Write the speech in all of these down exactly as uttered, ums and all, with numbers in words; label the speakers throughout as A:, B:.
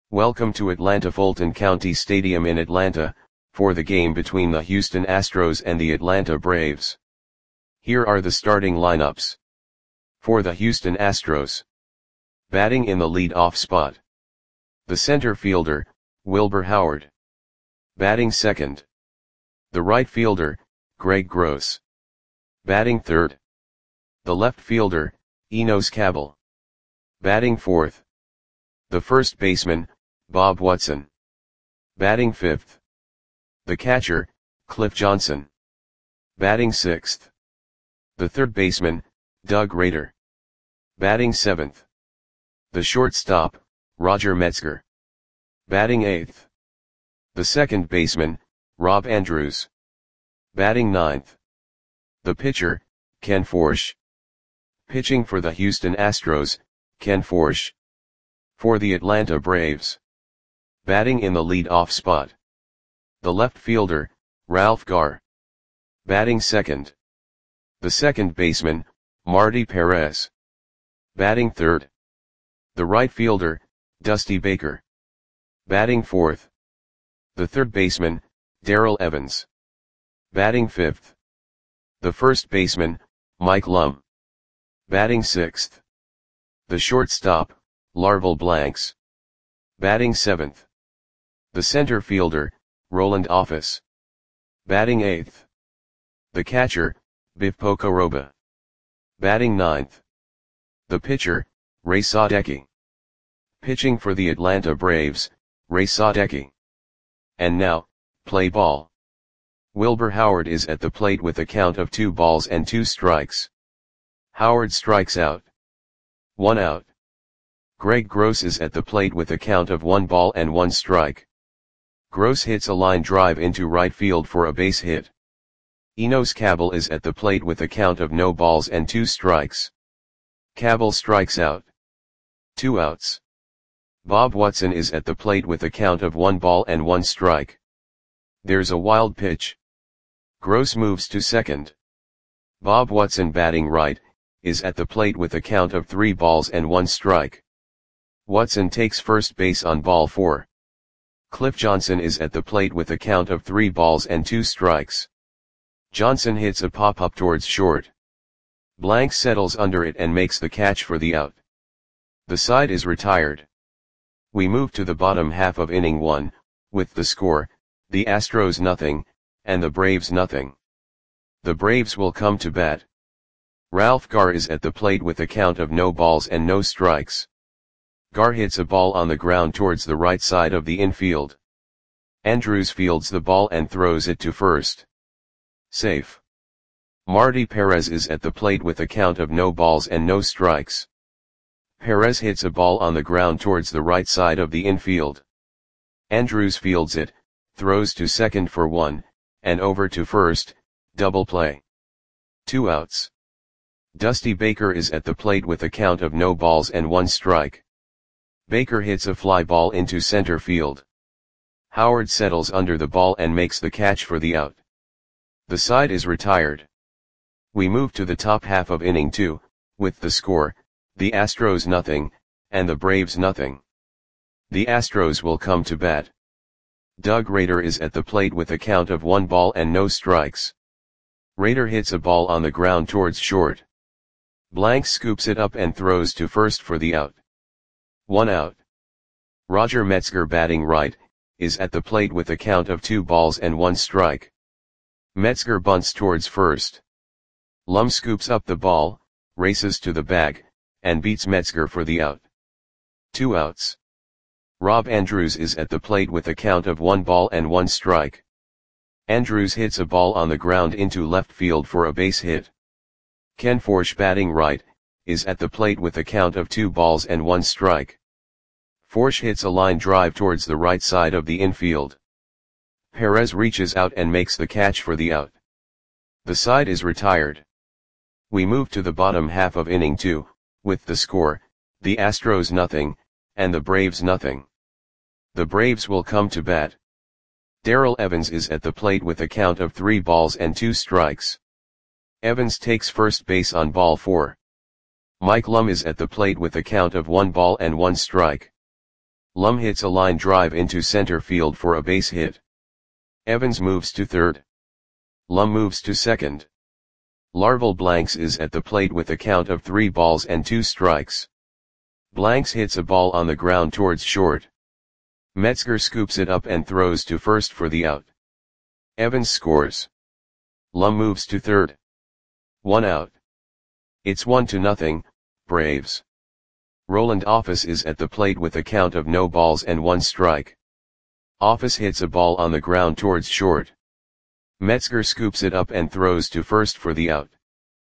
A: Welcome to Atlanta Fulton County Stadium in Atlanta, for the game between the Houston Astros and the Atlanta Braves. Here are the starting lineups. For the Houston Astros. Batting in the lead-off spot. The center fielder, Wilbur Howard. Batting second. The right fielder, Greg Gross. Batting third. The left fielder, Enos Cabell. Batting fourth. The first baseman, Bob Watson. Batting fifth. The catcher, Cliff Johnson. Batting sixth. The third baseman, Doug Rader. Batting seventh. The shortstop, Roger Metzger. Batting eighth. The second baseman, Rob Andrews. Batting ninth. The pitcher, Ken Forsch. Pitching for the Houston Astros, Ken Forsch. For the Atlanta Braves. Batting in the lead-off spot. The left fielder, Ralph Garr. Batting second. The second baseman, Marty Perez. Batting third. The right fielder, Dusty Baker. Batting fourth. The third baseman, Darrell Evans. Batting fifth. The first baseman, Mike Lum. Batting sixth. The shortstop, Larval Blanks. Batting seventh. The center fielder, Roland Office. Batting eighth. The catcher, Biff Pocoroba. Batting ninth. The pitcher, Ray Sadecki. Pitching for the Atlanta Braves, Ray Sadecki. And now, play ball. Wilbur Howard is at the plate with a count of two balls and two strikes. Howard strikes out. One out. Greg Gross is at the plate with a count of one ball and one strike. Gross hits a line drive into right field for a base hit. Enos Cabell is at the plate with a count of no balls and two strikes. Cabell strikes out. Two outs. Bob Watson is at the plate with a count of one ball and one strike. There's a wild pitch. Gross moves to second. Bob Watson, batting right, is at the plate with a count of three balls and one strike. Watson takes first base on ball four. Cliff Johnson is at the plate with a count of three balls and two strikes. Johnson hits a pop-up towards short. Blanks settles under it and makes the catch for the out. The side is retired. We move to the bottom half of inning one, with the score, the Astros nothing, and the Braves nothing. The Braves will come to bat. Ralph Garr is at the plate with a count of no balls and no strikes. Garr hits a ball on the ground towards the right side of the infield. Andrews fields the ball and throws it to first. Safe. Marty Perez is at the plate with a count of no balls and no strikes. Perez hits a ball on the ground towards the right side of the infield. Andrews fields it, throws to second for one, and over to first, double play. Two outs. Dusty Baker is at the plate with a count of no balls and one strike. Baker hits a fly ball into center field. Howard settles under the ball and makes the catch for the out. The side is retired. We move to the top half of inning two, with the score, the Astros nothing, and the Braves nothing. The Astros will come to bat. Doug Rader is at the plate with a count of one ball and no strikes. Rader hits a ball on the ground towards short. Blanks scoops it up and throws to first for the out. One out. Roger Metzger, batting right, is at the plate with a count of two balls and one strike. Metzger bunts towards first. Lum scoops up the ball, races to the bag, and beats Metzger for the out. Two outs. Rob Andrews is at the plate with a count of one ball and one strike. Andrews hits a ball on the ground into left field for a base hit. Ken Forsch, batting right, is at the plate with a count of two balls and one strike. Forsch hits a line drive towards the right side of the infield. Perez reaches out and makes the catch for the out. The side is retired. We move to the bottom half of inning two, with the score, the Astros nothing, and the Braves nothing. The Braves will come to bat. Darrell Evans is at the plate with a count of three balls and two strikes. Evans takes first base on ball four. Mike Lum is at the plate with a count of one ball and one strike. Lum hits a line drive into center field for a base hit. Evans moves to third. Lum moves to second. Larval Blanks is at the plate with a count of three balls and two strikes. Blanks hits a ball on the ground towards short. Metzger scoops it up and throws to first for the out. Evans scores. Lum moves to third. One out. It's one to nothing, Braves. Roland Office is at the plate with a count of no balls and one strike. Office hits a ball on the ground towards short. Metzger scoops it up and throws to first for the out.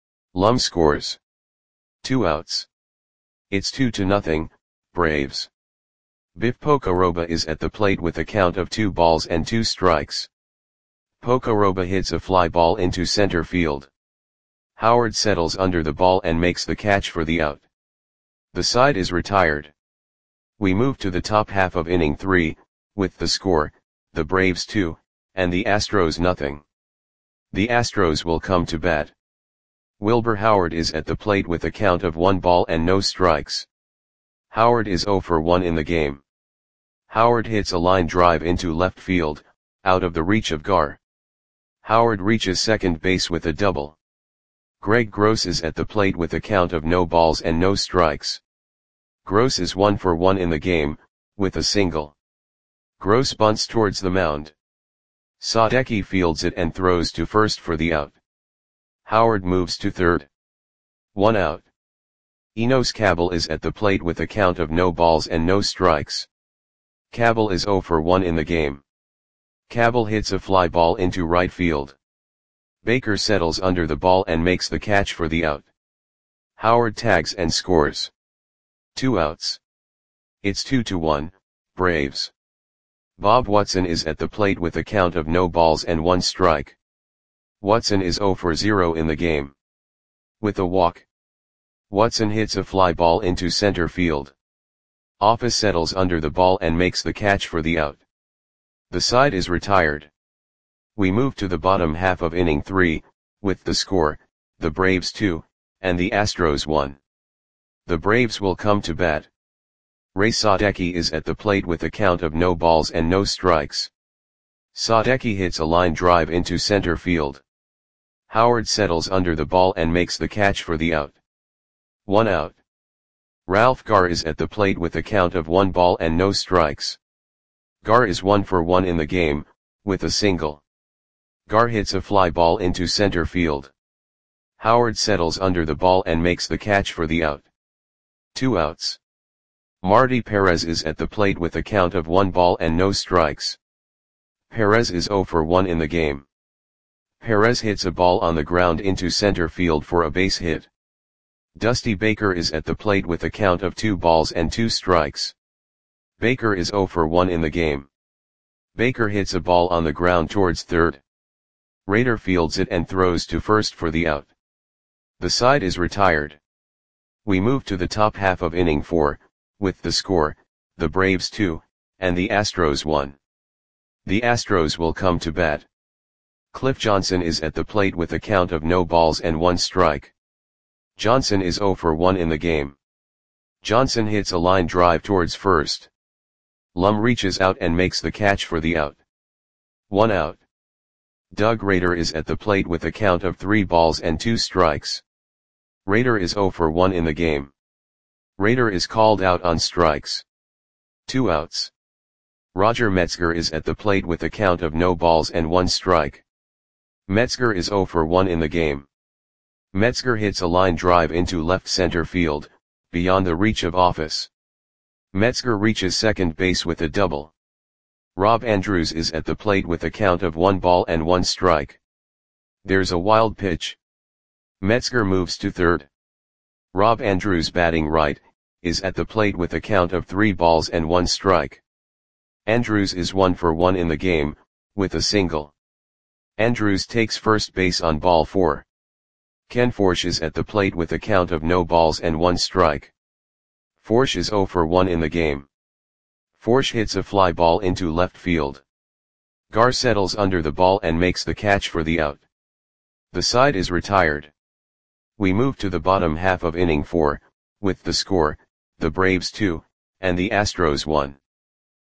A: Lum scores. Two outs. It's two to nothing, Braves. Biff Pocoroba is at the plate with a count of two balls and two strikes. Pocoroba hits a fly ball into center field. Howard settles under the ball and makes the catch for the out. The side is retired. We move to the top half of inning three, with the score, the Braves two, and the Astros nothing. The Astros will come to bat. Wilbur Howard is at the plate with a count of one ball and no strikes. Howard is zero for one in the game. Howard hits a line drive into left field, out of the reach of Gar. Howard reaches second base with a double. Greg Gross is at the plate with a count of no balls and no strikes. Gross is one for one in the game, with a single. Gross bunts towards the mound. Sadecki fields it and throws to first for the out. Howard moves to third. One out. Enos Cabell is at the plate with a count of no balls and no strikes. Cabell is zero for one in the game. Cabell hits a fly ball into right field. Baker settles under the ball and makes the catch for the out. Howard tags and scores. Two outs. It's two to one, Braves. Bob Watson is at the plate with a count of no balls and one strike. Watson is zero for zero in the game. With a walk. Watson hits a fly ball into center field. Office settles under the ball and makes the catch for the out. The side is retired. We move to the bottom half of inning three, with the score, the Braves two, and the Astros one. The Braves will come to bat. Ray Sadecki is at the plate with a count of no balls and no strikes. Sadecki hits a line drive into center field. Howard settles under the ball and makes the catch for the out. One out. Ralph Gar is at the plate with a count of one ball and no strikes. Gar is one for one in the game, with a single. Gar hits a fly ball into center field. Howard settles under the ball and makes the catch for the out. Two outs. Marty Perez is at the plate with a count of one ball and no strikes. Perez is zero for one in the game. Perez hits a ball on the ground into center field for a base hit. Dusty Baker is at the plate with a count of two balls and two strikes. Baker is zero for one in the game. Baker hits a ball on the ground towards third. Rader fields it and throws to first for the out. The side is retired. We move to the top half of inning four, with the score, the Braves two, and the Astros one. The Astros will come to bat. Cliff Johnson is at the plate with a count of no balls and one strike. Johnson is zero for one in the game. Johnson hits a line drive towards first. Lum reaches out and makes the catch for the out. One out. Doug Rader is at the plate with a count of three balls and two strikes. Rader is zero for one in the game. Rader is called out on strikes. Two outs. Roger Metzger is at the plate with a count of no balls and one strike. Metzger is zero for one in the game. Metzger hits a line drive into left center field, beyond the reach of Office. Metzger reaches second base with a double. Rob Andrews is at the plate with a count of one ball and one strike. There's a wild pitch. Metzger moves to third. Rob Andrews, batting right, is at the plate with a count of three balls and one strike. Andrews is one for one in the game, with a single. Andrews takes first base on ball four. Ken Forsch is at the plate with a count of no balls and one strike. Forsch is zero for one in the game. Forsch hits a fly ball into left field. Gar settles under the ball and makes the catch for the out. The side is retired. We move to the bottom half of inning four, with the score, the Braves two, and the Astros one.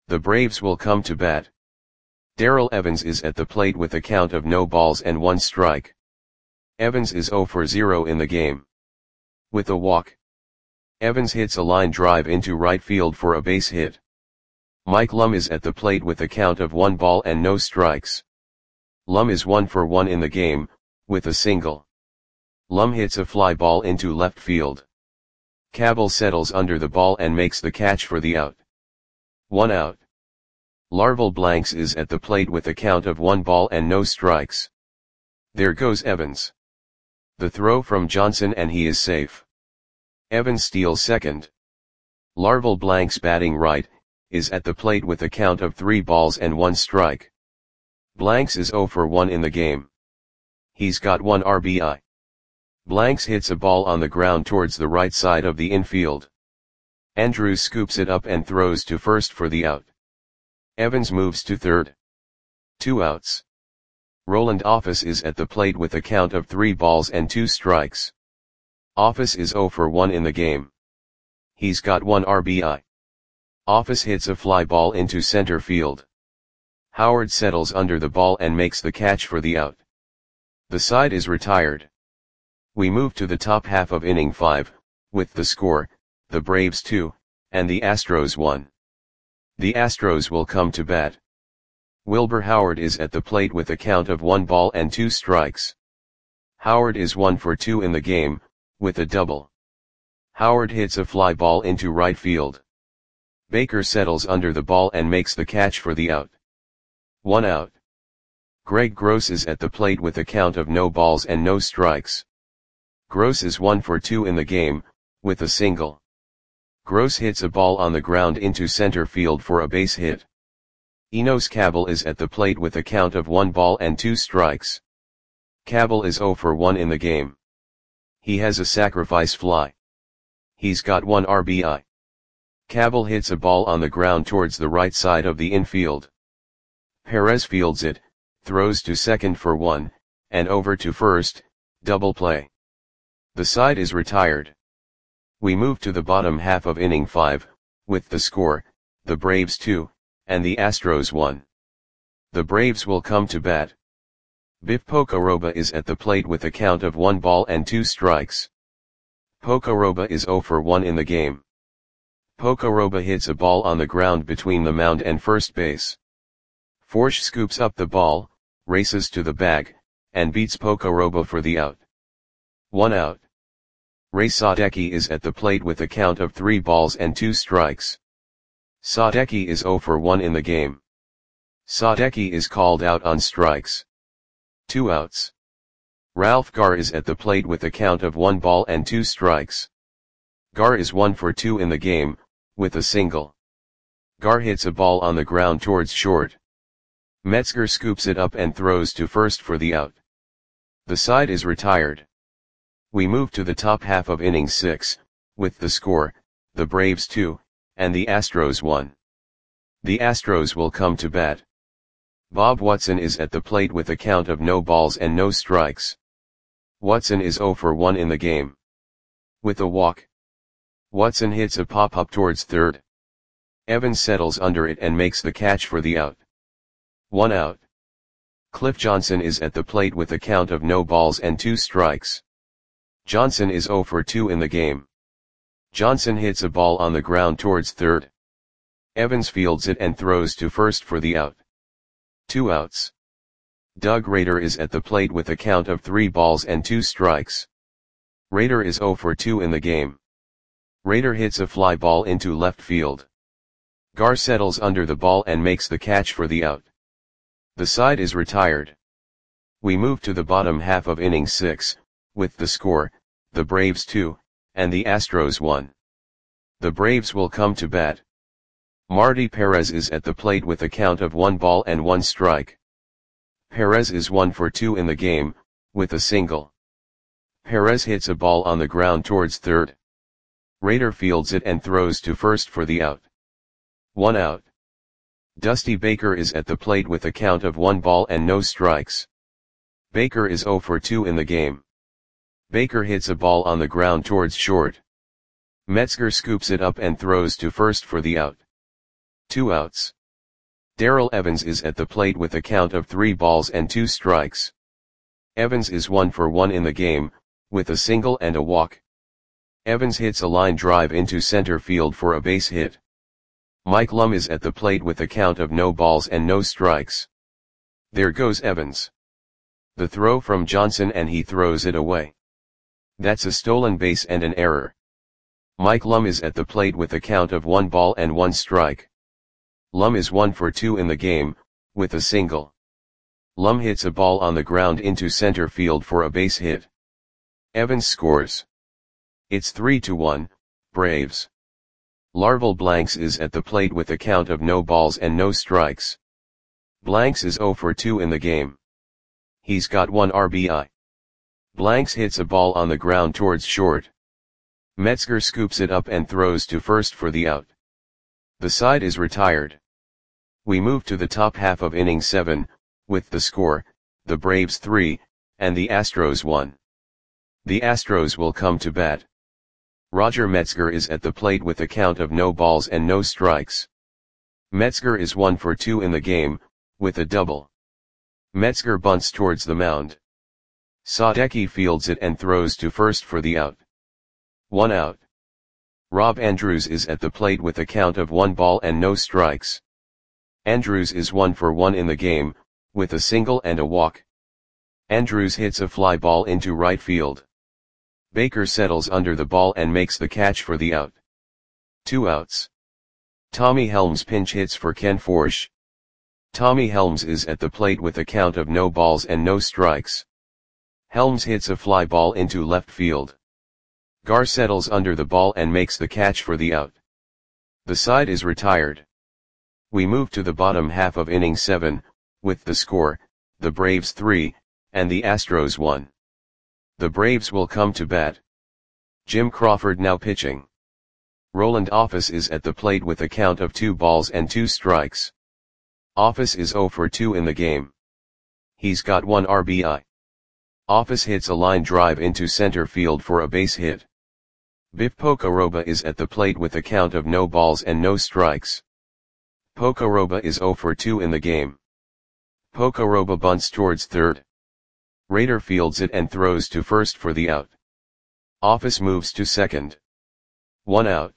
A: The Braves will come to bat. Darrell Evans is at the plate with a count of no balls and one strike. Evans is zero for zero in the game. With a walk, Evans hits a line drive into right field for a base hit. Mike Lum is at the plate with a count of one ball and no strikes. Lum is one for one in the game, with a single. Lum hits a fly ball into left field. Cabell settles under the ball and makes the catch for the out. One out. Larval Blanks is at the plate with a count of one ball and no strikes. There goes Evans. The throw from Johnson and he is safe. Evans steals second. Larval Blanks batting right, is at the plate with a count of three balls and one strike. Blanks is zero for one in the game. He's got one R B I. Blanks hits a ball on the ground towards the right side of the infield. Andrews scoops it up and throws to first for the out. Evans moves to third. Two outs. Roland Office is at the plate with a count of three balls and two strikes. Office is zero for one in the game. He's got one R B I. Office hits a fly ball into center field. Howard settles under the ball and makes the catch for the out. The side is retired. We move to the top half of inning five, with the score, the Braves two, and the Astros one. The Astros will come to bat. Wilbur Howard is at the plate with a count of one ball and two strikes. Howard is one for two in the game, with a double. Howard hits a fly ball into right field. Baker settles under the ball and makes the catch for the out. One out. Greg Gross is at the plate with a count of no balls and no strikes. Gross is one for two in the game, with a single. Gross hits a ball on the ground into center field for a base hit. Enos Cabell is at the plate with a count of one ball and two strikes. Cabell is zero for one in the game. He has a sacrifice fly. He's got one R B I. Cabell hits a ball on the ground towards the right side of the infield. Perez fields it, throws to second for one, and over to first, double play. The side is retired. We move to the bottom half of inning five, with the score, the Braves two, and the Astros one. The Braves will come to bat. Biff Pocoroba is at the plate with a count of one ball and two strikes. Pocoroba is zero for one in the game. Pocoroba hits a ball on the ground between the mound and first base. Forsch scoops up the ball, races to the bag, and beats Pocoroba for the out. One out. Ray Sadecki is at the plate with a count of three balls and two strikes. Sadecki is zero for one in the game. Sadecki is called out on strikes. Two outs. Ralph Garr is at the plate with a count of one ball and two strikes. Garr is one for two in the game, with a single. Garr hits a ball on the ground towards short. Metzger scoops it up and throws to first for the out. The side is retired. We move to the top half of inning six, with the score, the Braves two, and the Astros one. The Astros will come to bat. Bob Watson is at the plate with a count of no balls and no strikes. Watson is zero for one in the game. With a walk, Watson hits a pop-up towards third. Evans settles under it and makes the catch for the out. One out. Cliff Johnson is at the plate with a count of no balls and two strikes. Johnson is zero for two in the game. Johnson hits a ball on the ground towards third. Evans fields it and throws to first for the out. Two outs. Doug Rader is at the plate with a count of three balls and two strikes. Rader is zero for two in the game. Rader hits a fly ball into left field. Garr settles under the ball and makes the catch for the out. The side is retired. We move to the bottom half of inning six, with the score, the Braves two, and the Astros one. The Braves will come to bat. Marty Perez is at the plate with a count of one ball and one strike. Perez is one for two in the game, with a single. Perez hits a ball on the ground towards third. Rader fields it and throws to first for the out. One out. Dusty Baker is at the plate with a count of one ball and no strikes. Baker is zero for two in the game. Baker hits a ball on the ground towards short. Metzger scoops it up and throws to first for the out. Two outs. Darrell Evans is at the plate with a count of three balls and two strikes. Evans is one for one in the game, with a single and a walk. Evans hits a line drive into center field for a base hit. Mike Lum is at the plate with a count of no balls and no strikes. There goes Evans. The throw from Johnson and he throws it away. That's a stolen base and an error. Mike Lum is at the plate with a count of one ball and one strike. Lum is one for two in the game, with a single. Lum hits a ball on the ground into center field for a base hit. Evans scores. It's three to one, Braves. Larval Blanks is at the plate with a count of no balls and no strikes. Blanks is zero for two in the game. He's got one R B I. Blanks hits a ball on the ground towards short. Metzger scoops it up and throws to first for the out. The side is retired. We move to the top half of inning seven, with the score, the Braves three, and the Astros one. The Astros will come to bat. Roger Metzger is at the plate with a count of no balls and no strikes. Metzger is one for two in the game, with a double. Metzger bunts towards the mound. Sadecki fields it and throws to first for the out. One out. Rob Andrews is at the plate with a count of one ball and no strikes. Andrews is one for one in the game, with a single and a walk. Andrews hits a fly ball into right field. Baker settles under the ball and makes the catch for the out. Two outs. Tommy Helms pinch hits for Ken Forsch. Tommy Helms is at the plate with a count of no balls and no strikes. Helms hits a fly ball into left field. Gar settles under the ball and makes the catch for the out. The side is retired. We move to the bottom half of inning seven, with the score, the Braves three, and the Astros one. The Braves will come to bat. Jim Crawford now pitching. Roland Office is at the plate with a count of two balls and two strikes. Office is zero for two in the game. He's got one R B I. Office hits a line drive into center field for a base hit. Biff Pocoroba is at the plate with a count of no balls and no strikes. Pocoroba is zero for two in the game. Pocoroba bunts towards third. Rader fields it and throws to first for the out. Office moves to second. One out.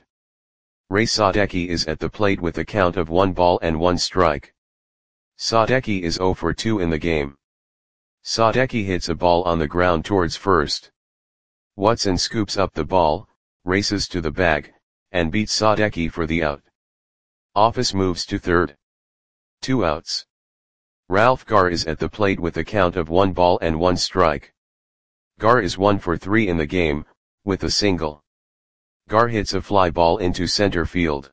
A: Ray Sadecki is at the plate with a count of one ball and one strike. Sadecki is zero for two in the game. Sadecki hits a ball on the ground towards first. Watson scoops up the ball, races to the bag, and beats Sadecki for the out. Office moves to third. Two outs. Ralph Gar is at the plate with a count of one ball and one strike. Gar is one for three in the game, with a single. Gar hits a fly ball into center field.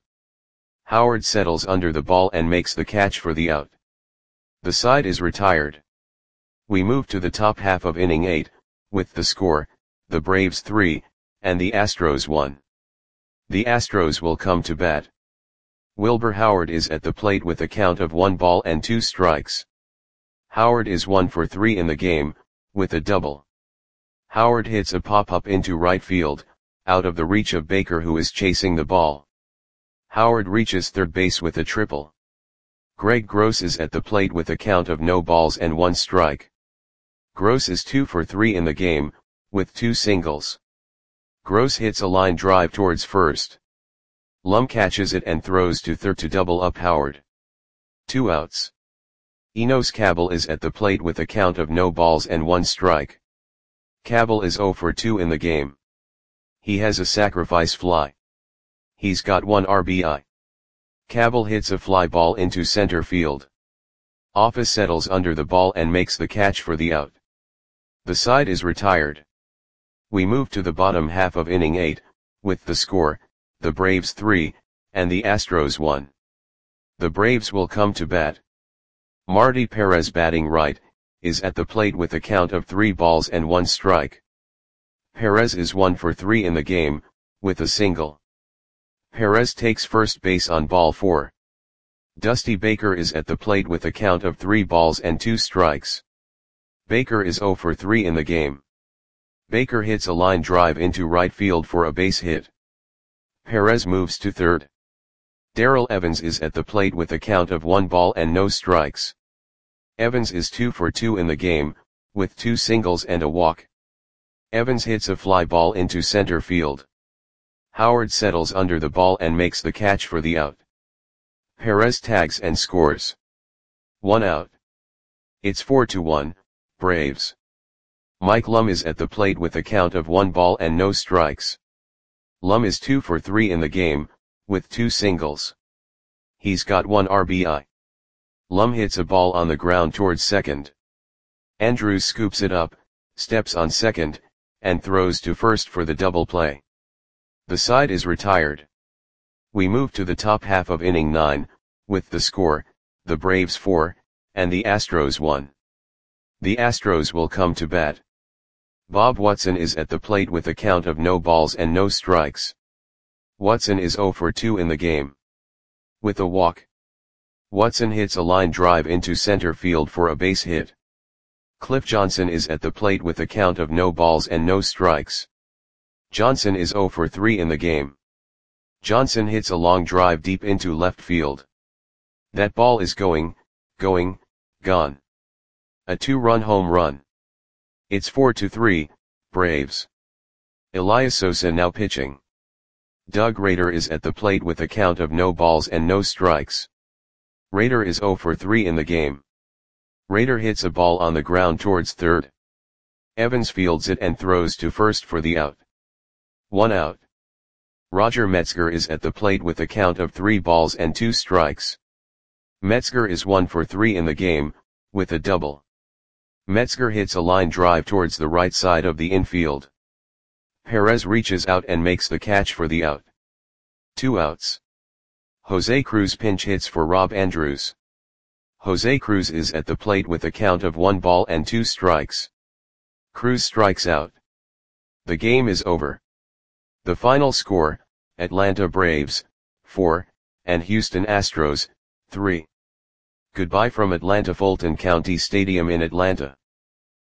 A: Howard settles under the ball and makes the catch for the out. The side is retired. We move to the top half of inning eight, with the score, the Braves three, and the Astros one. The Astros will come to bat. Wilbur Howard is at the plate with a count of one ball and two strikes. Howard is one for three in the game, with a double. Howard hits a pop-up into right field, out of the reach of Baker who is chasing the ball. Howard reaches third base with a triple. Greg Gross is at the plate with a count of no balls and one strike. Gross is two for three in the game, with two singles. Gross hits a line drive towards first. Lum catches it and throws to third to double up Howard. Two outs. Enos Cabell is at the plate with a count of no balls and one strike. Cabell is zero for two in the game. He has a sacrifice fly. He's got one R B I. Cabell hits a fly ball into center field. Office settles under the ball and makes the catch for the out. The side is retired. We move to the bottom half of inning eight, with the score, the Braves three, and the Astros one. The Braves will come to bat. Marty Perez batting right, is at the plate with a count of three balls and one strike. Perez is one for three in the game, with a single. Perez takes first base on ball four. Dusty Baker is at the plate with a count of three balls and two strikes. Baker is zero for three in the game. Baker hits a line drive into right field for a base hit. Perez moves to third. Darrell Evans is at the plate with a count of one ball and no strikes. Evans is two for two in the game, with two singles and a walk. Evans hits a fly ball into center field. Howard settles under the ball and makes the catch for the out. Perez tags and scores. One out. It's four to one, Braves. Mike Lum is at the plate with a count of one ball and no strikes. Lum is two for three in the game, with two singles. He's got one R B I. Lum hits a ball on the ground towards second. Andrus scoops it up, steps on second, and throws to first for the double play. The side is retired. We move to the top half of inning nine, with the score, the Braves four, and the Astros one. The Astros will come to bat. Bob Watson is at the plate with a count of no balls and no strikes. Watson is zero for two in the game. With a walk. Watson hits a line drive into center field for a base hit. Cliff Johnson is at the plate with a count of no balls and no strikes. Johnson is zero for three in the game. Johnson hits a long drive deep into left field. That ball is going, going, gone. A two-run home run. It's four to three, Braves. Elias Sosa now pitching. Doug Rader is at the plate with a count of no balls and no strikes. Rader is zero for three in the game. Rader hits a ball on the ground towards third. Evans fields it and throws to first for the out. One out. Roger Metzger is at the plate with a count of three balls and two strikes. Metzger is one for three in the game, with a double. Metzger hits a line drive towards the right side of the infield. Perez reaches out and makes the catch for the out. Two outs. Jose Cruz pinch hits for Rob Andrus. Jose Cruz is at the plate with a count of one ball and two strikes. Cruz strikes out. The game is over. The final score, Atlanta Braves, four, and Houston Astros, three. Goodbye from Atlanta Fulton County Stadium in Atlanta.